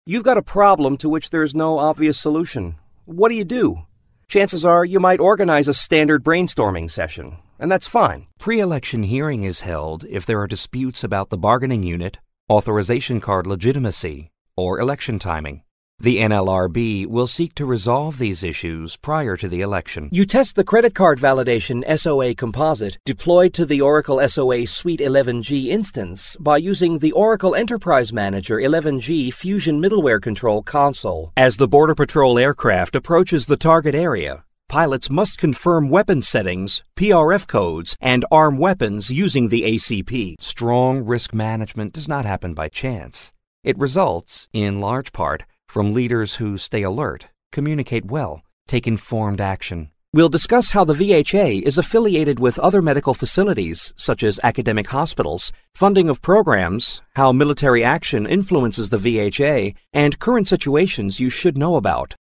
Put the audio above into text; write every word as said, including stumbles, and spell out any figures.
You've got a problem to which there's no obvious solution. What do you do? Chances are you might organize a standard brainstorming session, and that's fine. Pre-election hearing is held if there are disputes about the bargaining unit, authorization card legitimacy, or election timing. The N L R B will seek to resolve these issues prior to the election. You test the credit card validation S O A composite deployed to the Oracle S O A Suite eleven G instance by using the Oracle Enterprise Manager eleven G Fusion Middleware Control console. As the Border Patrol aircraft approaches the target area, pilots must confirm weapon settings, P R F codes, and arm weapons using the A C P. Strong risk management does not happen by chance. It results, in large part, from leaders who stay alert, communicate well, take informed action. We'll discuss how the V H A is affiliated with other medical facilities, such as academic hospitals, funding of programs, how military action influences the V H A, and current situations you should know about.